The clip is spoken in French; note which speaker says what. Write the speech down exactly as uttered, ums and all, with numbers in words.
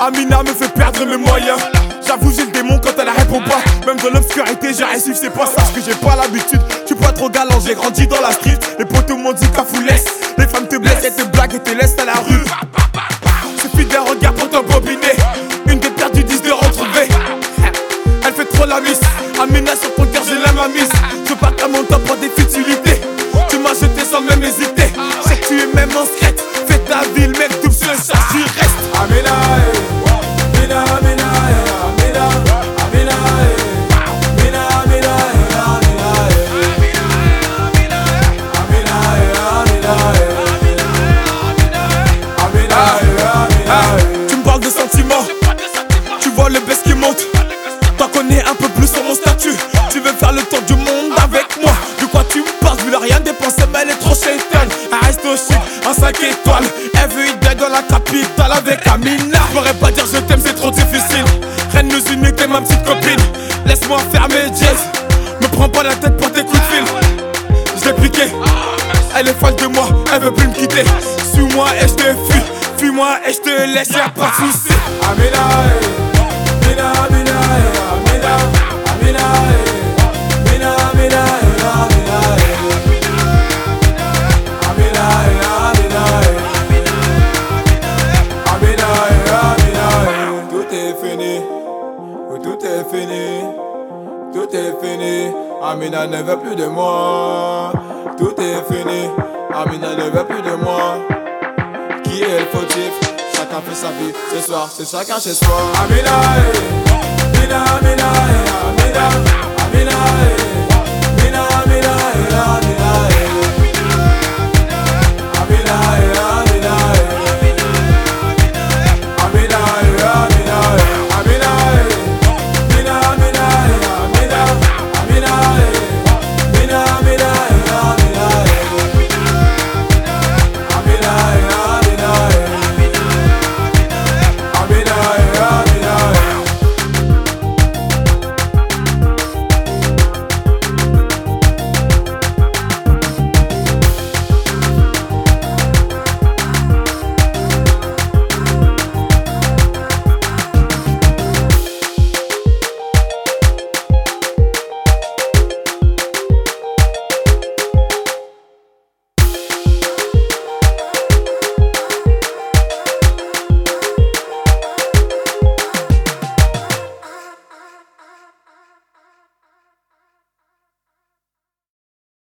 Speaker 1: Amina me fait perdre mes moyens. J'avoue j'ai le démon quand elle répond pas. Même dans l'obscurité j'ai réussi, c'est pas ça. Parce que j'ai pas l'habitude, tu pas trop galant. J'ai grandi dans la street, les potos m'ont dit qu'à laisse. Les femmes te blessent, elles te blaguent et te laissent à la rue. Suffit d'un regard pour t'embobiner. Une des perdues, dix de retrouver. Elle fait trop la miss. Amina sur ton cœur j'ai la mamise. Je pars à mon temps pour des futilités. Tu m'as jeté sans même hésiter. Je sais que tu es même en secrète. Fais ta ville mec, double ce chat, tu restes.
Speaker 2: Amina, eh. Amina, Amina, eh. Amina, Amina, eh. Amina, Amina, eh. Amina, eh. Amina, eh. Amina, eh. Amina, eh.
Speaker 1: Tu me parles de sentiments. Tu vois le baisse qui monte. T'en connais un peu plus sur mon statut. Tu veux faire le tour du monde avec moi. De quoi tu me parles, je voulais rien dépenser, mais elle est trop chétaine. Elle reste au chic, en cinq étoiles. Elle veut une blague dans la capitale avec Amina. Je pourrais pas dire je t'aime, c'est trop difficile. Reine nous unit, t'es ma petite copine. Laisse-moi faire mes jazz. Me prends pas la tête pour tes coups de fil. Je l'ai piqué, elle est folle de moi, elle veut plus me quitter. Suis-moi et je te fuis, fuis-moi et je te laisse, y'a pas de soucis.
Speaker 2: Amina, eh. Amina, Amina, eh. Amina, Amina, eh. Amina, Amina, eh. Amina, eh. Amina, eh. Amina, eh. Amina, eh. Tout est fini, tout est fini, tout est fini. Amina ne veut plus de moi. Tout est fini, Amina ne veut plus de moi. Qui est le fautif? Chacun fait sa vie, ce soir c'est chacun chez soi. Amina, eh. Amina, Amina, eh. Amina, Amina, eh.